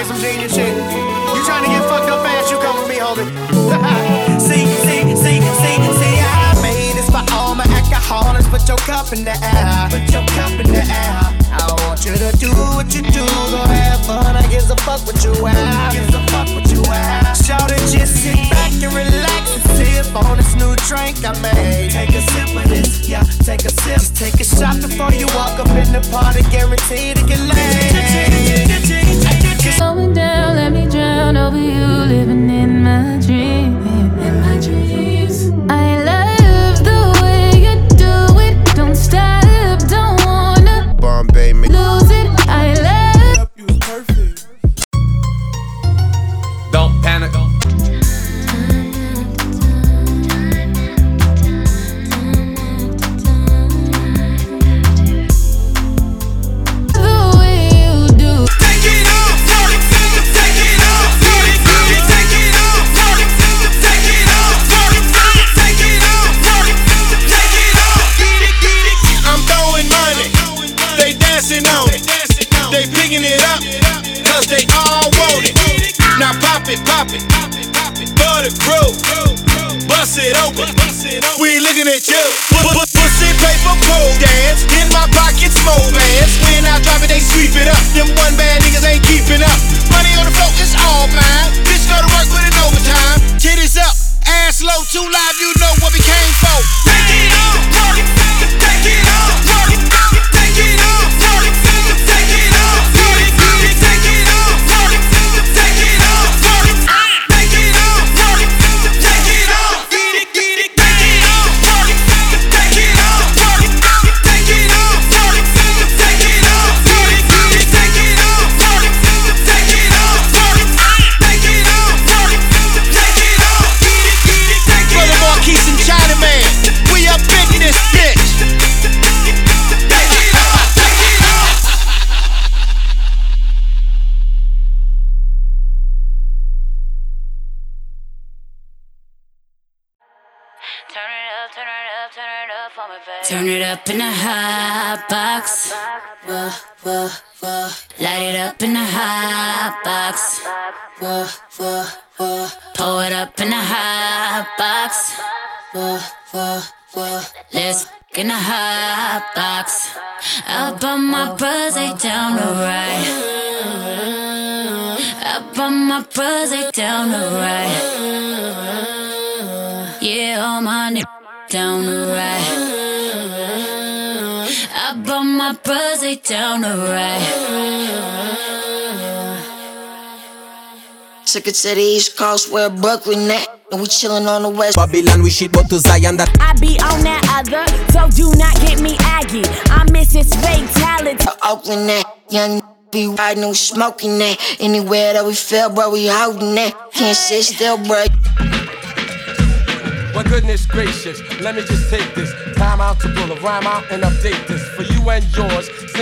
some genius shit. You trying to get fucked up fast, you come with me, hold it. See, I made this for all my alcoholics. Put your cup in the air, put your cup in the air. I want you to do what you do, go have fun. I gives a fuck what you have, gives a fuck what you have. Shout it, just sit back and relax and sip on this new drink I made. Take a sip of this, yeah, take a sip. Just take a shot before you walk up in the party, guaranteed to get laid. Going down, let me drown over you, living in my dream. In my dreams, I love the way you do it. Don't stop, don't wanna Bombay, lose it. I love you perfect. Don't panic. the way you do. Take it off, take it off, take it off, take it off, take it off. I'm throwing money, they dancing on it, they picking it up, cause they all want it. Now pop it, for the crew, bust it open, we looking at you. Pussy paper pole dance, in my pocket small bands. When I drop it, they sweep it up. Them one bad niggas ain't keeping up. Money on the floor, it's all mine. Bitch go to work, put in overtime. Titties up, ass low, too live, you know what we came for. Take it off, take it off, take it off, take it off, take it off, take it off, take it off, take it off, take it off, take it off, take it off, take it off, take it off, take it off, take it off, Brother Marquise and Chinaman, we up in this bitch. Turn it up in the hot box. Whoa, whoa, whoa. Light it up in the hot box. Whoa, whoa, whoa. Pour it up in the hot box. Whoa, whoa, whoa. Let's in the hot box. Up on my bros, they down the right. Up on my bros, they down the right. Yeah, all my niggas down the right. Up on my bros, they down the right. Took it to the East Coast where Brooklyn at, and we chillin' on the West. Babylon, we shit but to Zion that I be on that other, so do not get me aggy. I miss his fatality. Oakland at, young be riding, we smoking that. Anywhere that we feel, bro, we holding that. Can't sit still, bro. Well, goodness gracious, let me just take this time out to pull a rhyme out and update this for you and yours.